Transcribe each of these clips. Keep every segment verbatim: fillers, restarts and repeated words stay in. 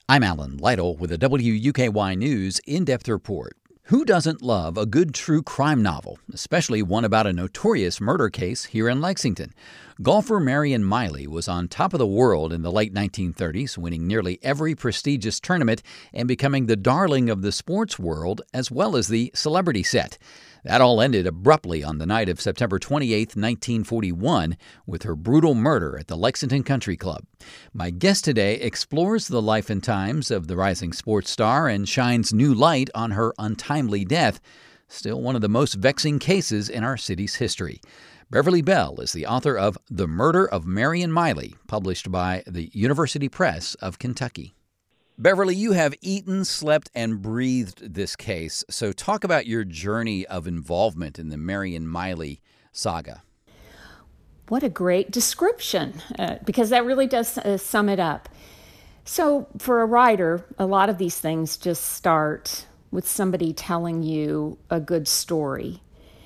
I'm Alan Lytle with a W U K Y News in-depth report. Who doesn't love a good true crime novel, especially one about a notorious murder case here in Lexington? Golfer Marion Miley was on top of the world in the late nineteen thirties, winning nearly every prestigious tournament and becoming the darling of the sports world as well as the celebrity set. That all ended abruptly on the night of September twenty-eighth, nineteen forty-one, with her brutal murder at the Lexington Country Club. My guest today explores the life and times of the rising sports star and shines new light on her untimely death, still one of the most vexing cases in our city's history. Beverly Bell is the author of The Murder of Marion Miley, published by the University Press of Kentucky. Beverly, you have eaten, slept, and breathed this case. So talk about your journey of involvement in the Marion Miley saga. What a great description, uh, because that really does uh, sum it up. So for a writer, a lot of these things just start with somebody telling you a good story.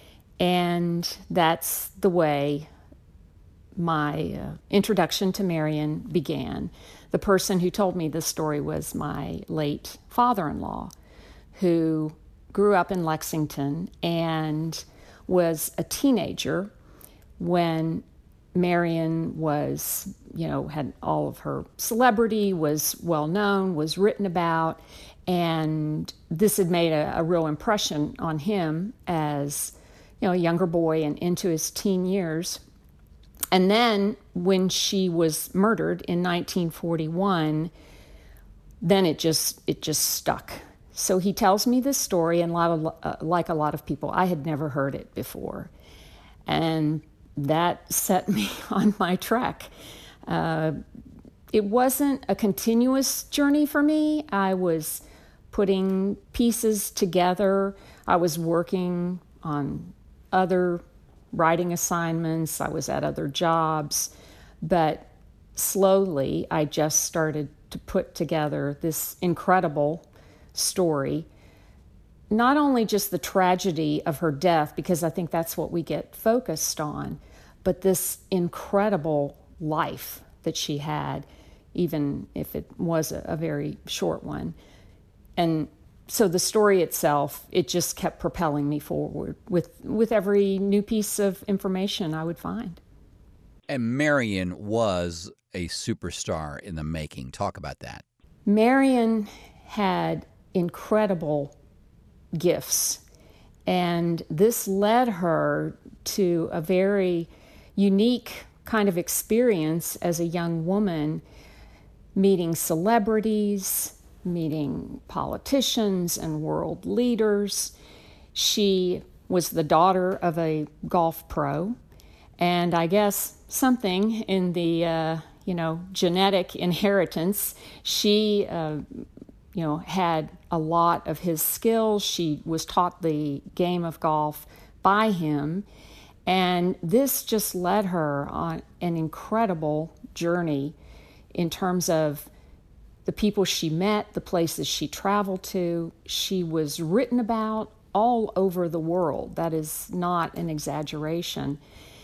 And that's the way my uh, introduction to Marion began. The person who told me this story was my late father-in-law, who grew up in Lexington and was a teenager when Marion was, you know, had all of her celebrity, was well known, was written about, and this had made a, a real impression on him as, you know, a younger boy and into his teen years. And then when she was murdered in nineteen forty-one, then it just it just stuck. So he tells me this story, and a lot of, uh, like a lot of people, I had never heard it before. And that set me on my trek. Uh, it wasn't a continuous journey for me. I was putting pieces together. I was working on other writing assignments. I was at other jobs. But slowly, I just started to put together this incredible story. Not only just the tragedy of her death, because I think that's what we get focused on, but this incredible life that she had, even if it was a, a very short one. And so the story itself, it just kept propelling me forward with, with every new piece of information I would find. And Marion was a superstar in the making. Talk about that. Marion had incredible gifts, and this led her to a very unique kind of experience as a young woman, meeting celebrities, meeting politicians and world leaders. She was the daughter of a golf pro, and I guess something in the uh, you know genetic inheritance, she uh, you know had a lot of his skills. She was taught the game of golf by him, and this just led her on an incredible journey in terms of the people she met, the places she traveled to. She was written about all over the world. That is not an exaggeration.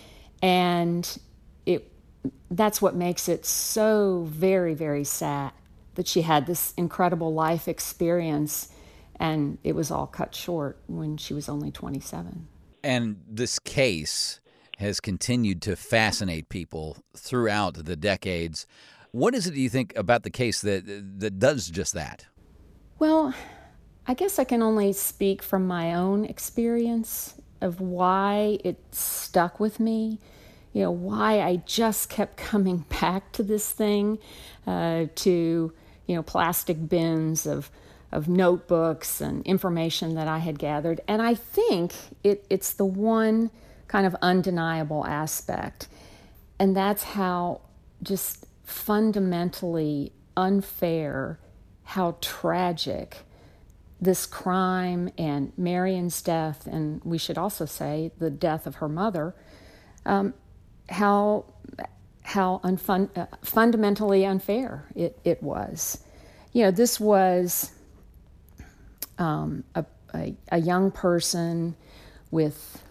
And it that's what makes it so very, very sad that she had this incredible life experience, and it was all cut short when she was only twenty-seven. And this case has continued to fascinate people throughout the decades. What is it, do you think, about the case that that does just that? Well, I guess I can only speak from my own experience of why it stuck with me, you know, why I just kept coming back to this thing, uh, to, you know, plastic bins of of notebooks and information that I had gathered. And I think it, it's the one kind of undeniable aspect, and that's how just fundamentally unfair, how tragic this crime and Marion's death, and we should also say the death of her mother, um, how how unfun, uh, fundamentally unfair it, it was. You know, this was um, a, a, a young person with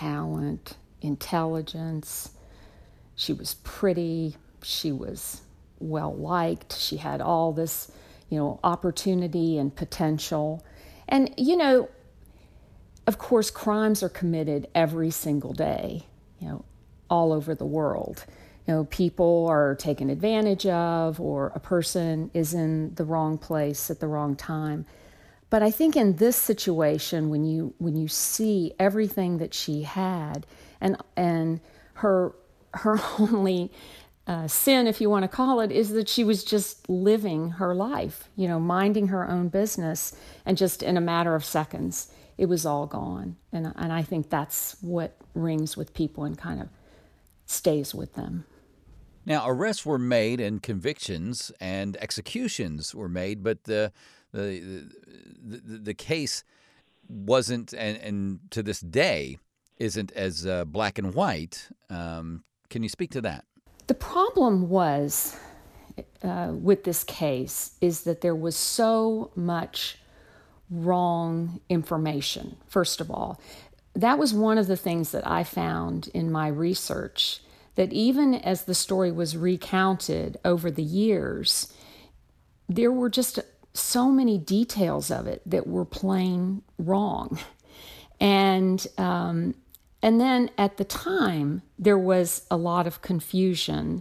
talent, intelligence. She was pretty. She was well liked. She had all this, you know, opportunity and potential. And, you know, of course, crimes are committed every single day, you know, all over the world. You know, people are taken advantage of, or a person is in the wrong place at the wrong time. But I think in this situation, when you when you see everything that she had, and and her her only uh, sin, if you want to call it, is that she was just living her life, you know, minding her own business, and just in a matter of seconds, it was all gone. And and I think that's what rings with people and kind of stays with them. Now, arrests were made and convictions and executions were made, but the the the, the case wasn't, and, and to this day isn't as uh, black and white. Um, can you speak to that? The problem was uh, with this case is that there was so much wrong information, first of all. That was one of the things that I found in my research, that even as the story was recounted over the years, there were just so many details of it that were plain wrong. And um, and then at the time, there was a lot of confusion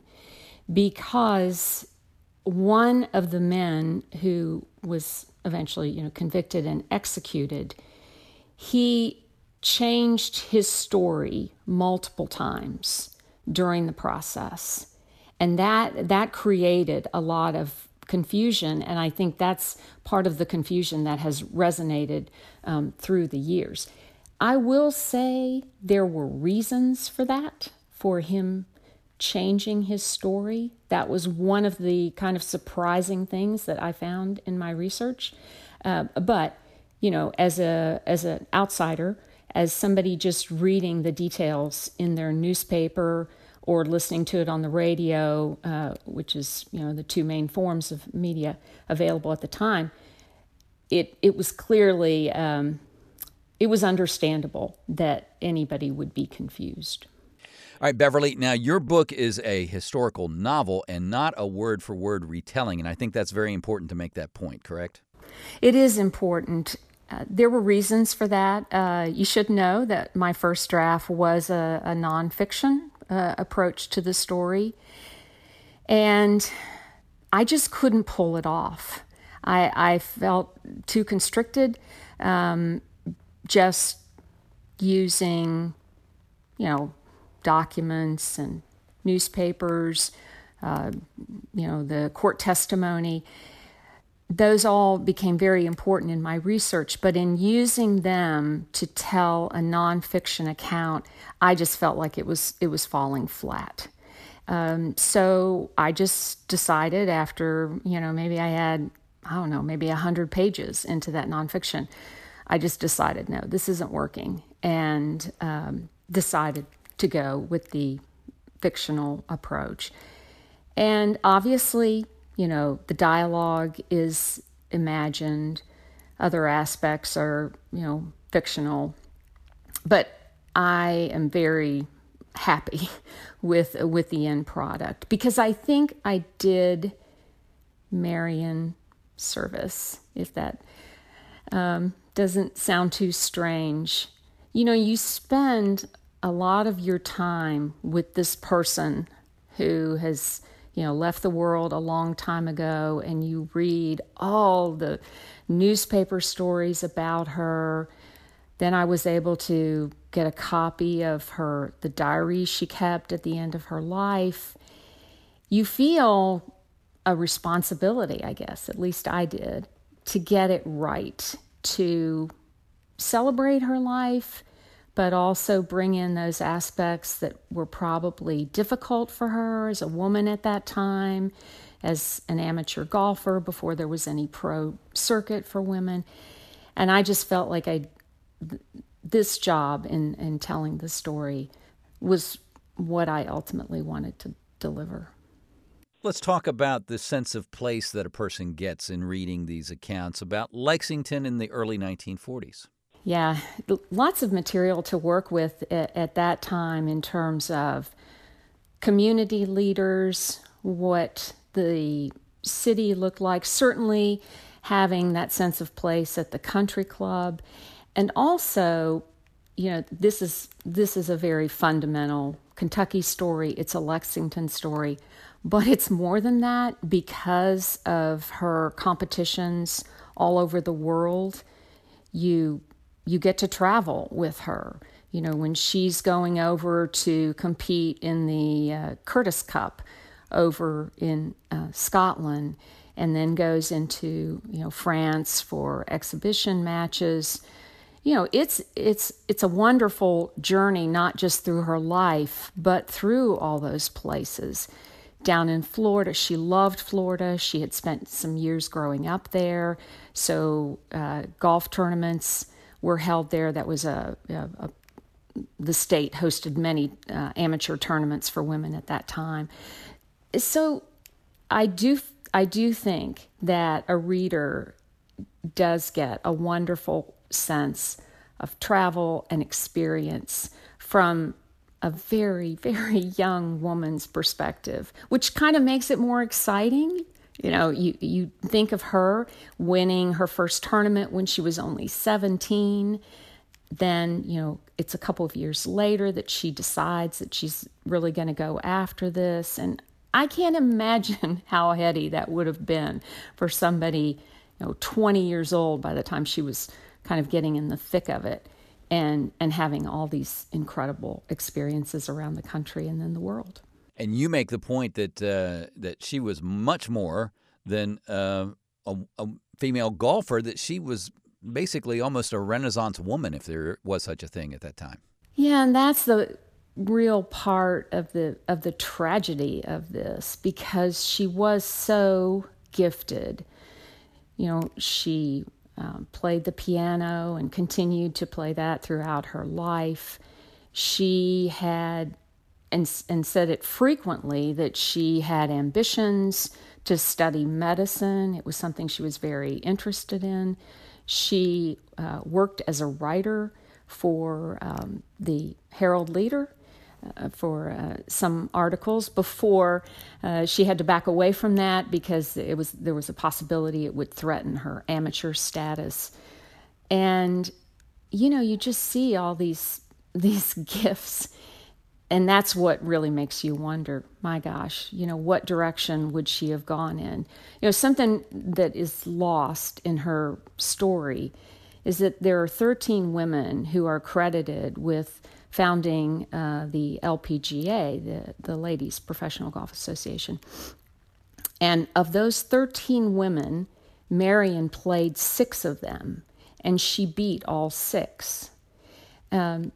because one of the men who was eventually, you know, convicted and executed, he changed his story multiple times during the process. And that that created a lot of confusion, and I think that's part of the confusion that has resonated um, through the years. I will say there were reasons for that, for him changing his story. That was one of the kind of surprising things that I found in my research. Uh, but, you know, as a as an outsider, as somebody just reading the details in their newspaper or listening to it on the radio, uh, which is, you know, the two main forms of media available at the time, it it was clearly, um, it was understandable that anybody would be confused. All right, Beverly, now your book is a historical novel and not a word-for-word retelling, and I think that's very important to make that point, correct? It is important. Uh, there were reasons for that. Uh, you should know that my first draft was a, a nonfiction uh, approach to the story, and I just couldn't pull it off. I, I felt too constricted, um, just using, you know, documents and newspapers, uh, you know, the court testimony. Those all became very important in my research, but in using them to tell a nonfiction account, I just felt like it was it was falling flat. Um, so I just decided after, you know, maybe I had, I don't know, maybe a hundred pages into that nonfiction, I just decided, no, this isn't working, and um, decided to go with the fictional approach. And obviously, you know, the dialogue is imagined, other aspects are, you know, fictional, but I am very happy with with the end product because I think I did Marion service, if that um, doesn't sound too strange. You know, you spend a lot of your time with this person who has, you know, left the world a long time ago, and you read all the newspaper stories about her. Then I was able to get a copy of her, the diary she kept at the end of her life. You feel a responsibility, I guess, at least I did, to get it right, to celebrate her life, but also bring in those aspects that were probably difficult for her as a woman at that time, as an amateur golfer before there was any pro circuit for women. And I just felt like I, this job in, in telling the story was what I ultimately wanted to deliver. Let's talk about the sense of place that a person gets in reading these accounts about Lexington in the early nineteen forties. Yeah, lots of material to work with at, at that time in terms of community leaders, what the city looked like, certainly having that sense of place at the country club. And also, you know, this is this is a very fundamental Kentucky story. It's a Lexington story, but it's more than that because of her competitions all over the world. You you get to travel with her. You know, when she's going over to compete in the uh, Curtis Cup over in uh, Scotland, and then goes into, you know, France for exhibition matches. You know, it's it's it's a wonderful journey, not just through her life, but through all those places. Down in Florida, she loved Florida. She had spent some years growing up there, so uh, golf tournaments were held there. That was a, a, a the state hosted many uh, amateur tournaments for women at that time. So, I do I do think that a reader does get a wonderful sense of travel and experience from a very, very young woman's perspective, which kind of makes it more exciting. You know, you, you think of her winning her first tournament when she was only seventeen. Then, you know, it's a couple of years later that she decides that she's really going to go after this. And I can't imagine how heady that would have been for somebody, you know, twenty years old by the time she was kind of getting in the thick of it, and and having all these incredible experiences around the country and then the world. And you make the point that uh, that she was much more than uh, a, a female golfer, that she was basically almost a Renaissance woman, if there was such a thing at that time. Yeah, and that's the real part of the of the tragedy of this, because she was so gifted. You know, she um, played the piano and continued to play that throughout her life. She had, and, and said it frequently, that she had ambitions to study medicine. It was something she was very interested in. She uh, worked as a writer for um, the Herald Leader, Uh, for uh, some articles before uh, she had to back away from that because it was there was a possibility it would threaten her amateur status. And you know, you just see all these these gifts, and that's what really makes you wonder, my gosh, you know, what direction would she have gone in? You know, something that is lost in her story is that there are thirteen women who are credited with founding uh, the L P G A, the, the Ladies Professional Golf Association. And of those thirteen women, Marion played six of them, and she beat all six. Um,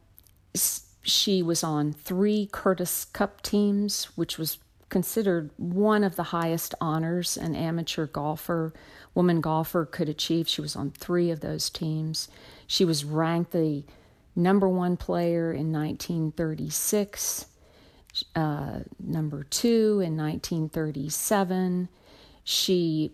she was on three Curtis Cup teams, which was considered one of the highest honors an amateur golfer, woman golfer could achieve. She was on three of those teams. She was ranked the number one player in nineteen thirty-six, uh, number two in nineteen thirty-seven. She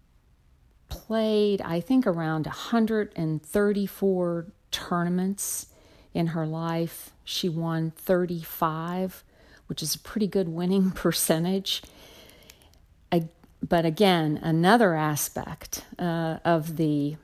played, I think, around one hundred thirty-four tournaments in her life. She won thirty-five, which is a pretty good winning percentage. I, but again, another aspect uh, of the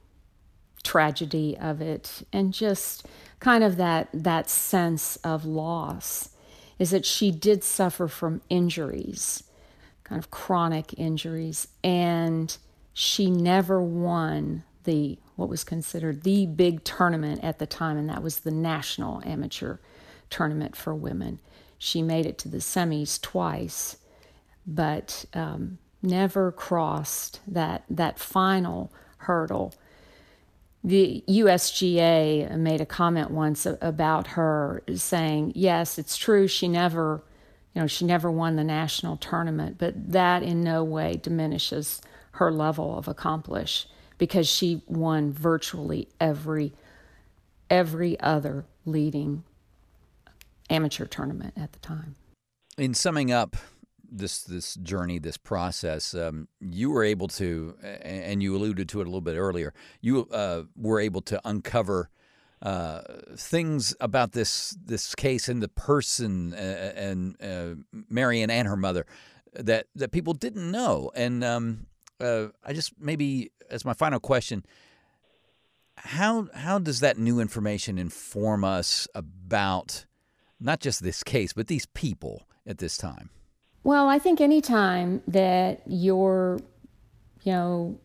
tragedy of it, and just kind of that that sense of loss, is that she did suffer from injuries, kind of chronic injuries, and she never won the what was considered the big tournament at the time, and that was the National Amateur Tournament for women. She made it to the semis twice, but um, never crossed that that final hurdle. The U S G A made a comment once about her, saying, yes, it's true, she never, you know, she never won the national tournament, but that in no way diminishes her level of accomplish, because she won virtually every every other leading amateur tournament at the time. In summing up this this journey, this process, um, you were able to, and you alluded to it a little bit earlier, you uh, were able to uncover uh, things about this this case and the person uh, and uh, Marion and her mother that that people didn't know. And um, uh, I just maybe as my final question, how how does that new information inform us about not just this case, but these people at this time? Well, I think any time that you're, you know,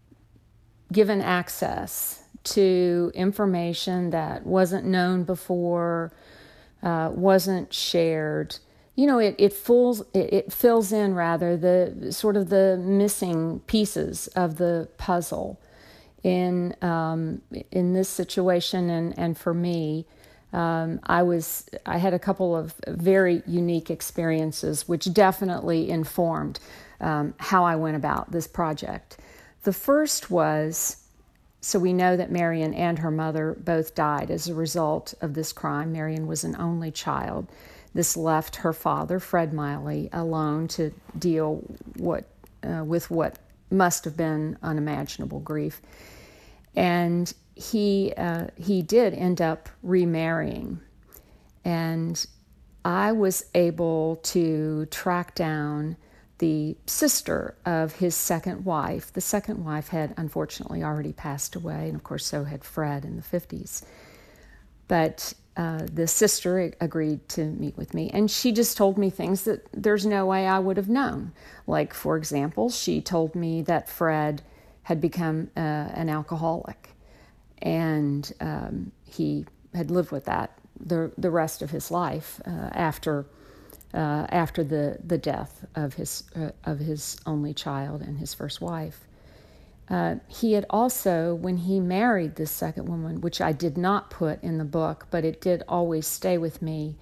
given access to information that wasn't known before, uh, wasn't shared, you know, it it fills it, it fills in rather the sort of the missing pieces of the puzzle in um, in this situation, and and for me. Um, I was I had a couple of very unique experiences, which definitely informed um, how I went about this project. The first was, so we know that Marion and her mother both died as a result of this crime. Marion was an only child. This left her father, Fred Miley, alone to deal what uh, with what must have been unimaginable grief. And he uh, he did end up remarrying, and I was able to track down the sister of his second wife. The second wife had unfortunately already passed away, and of course so had Fred in the fifties. But uh, the sister agreed to meet with me, and she just told me things that there's no way I would have known. Like, for example, she told me that Fred had become uh, an alcoholic, and um, he had lived with that the the rest of his life uh, after uh, after the, the death of his uh, of his only child and his first wife. Uh, he had also, when he married this second woman, which I did not put in the book, but it did always stay with me,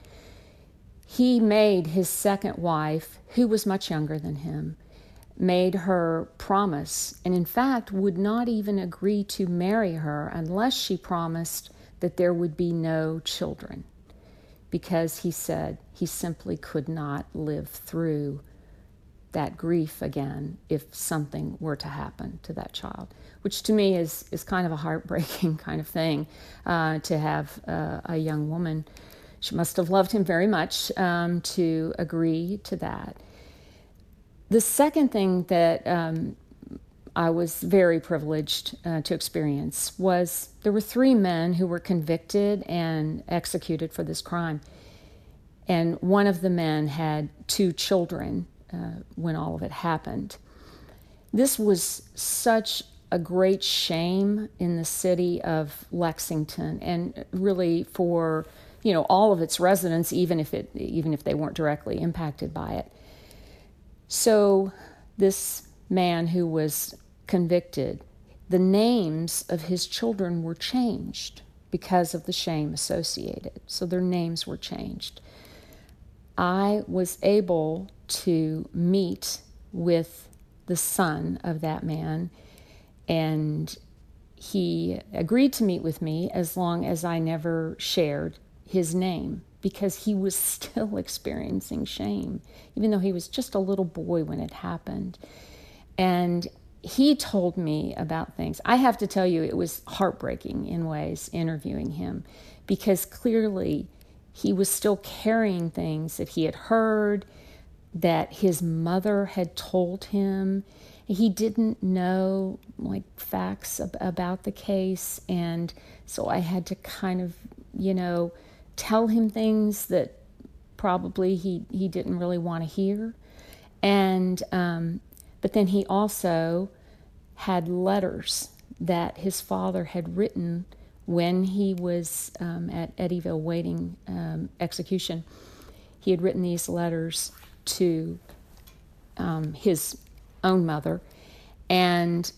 he made his second wife, who was much younger than him, made her promise, and in fact would not even agree to marry her unless she promised that there would be no children, because he said he simply could not live through that grief again if something were to happen to that child, which to me is, is kind of a heartbreaking kind of thing uh, to have uh, a young woman. She must have loved him very much um, to agree to that. The second thing that um, I was very privileged uh, to experience was there were three men who were convicted and executed for this crime. And one of the men had two children uh, when all of it happened. This was such a great shame in the city of Lexington, and really for, you know, all of its residents, even if it even if they weren't directly impacted by it. So this man who was convicted, the names of his children were changed because of the shame associated. So their names were changed. I was able to meet with the son of that man, and he agreed to meet with me as long as I never shared his name, because he was still experiencing shame, even though he was just a little boy when it happened. And he told me about things. I have to tell you, it was heartbreaking in ways interviewing him, because clearly he was still carrying things that he had heard, that his mother had told him. He didn't know like facts ab- about the case, and so I had to kind of, you know, tell him things that probably he, he didn't really want to hear. And um, but then he also had letters that his father had written when he was um, at Eddyville waiting um, execution. He had written these letters to um, his own mother. And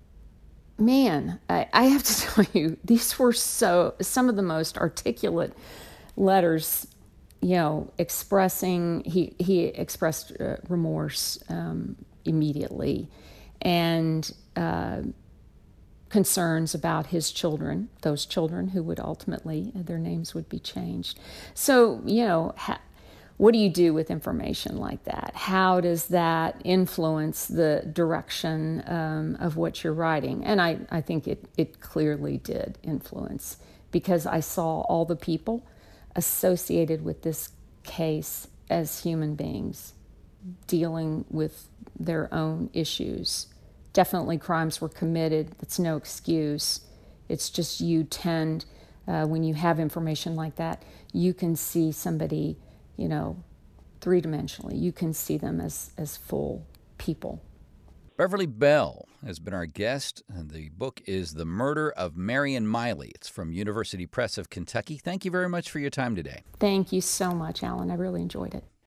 man, I, I have to tell you, these were so some of the most articulate letters, you know, expressing, he, he expressed uh, remorse um, immediately, and uh, concerns about his children, those children who would ultimately, their names would be changed. So, you know, ha- what do you do with information like that? How does that influence the direction um, of what you're writing? And I, I think it, it clearly did influence, because I saw all the people associated with this case as human beings dealing with their own issues. Definitely crimes were committed. That's no excuse. It's just you tend, uh, when you have information like that, you can see somebody, you know, three-dimensionally. You can see them as, as full people. Beverly Bell has been our guest, and the book is The Murder of Marion Miley. It's from University Press of Kentucky. Thank you very much for your time today. Thank you so much, Alan. I really enjoyed it.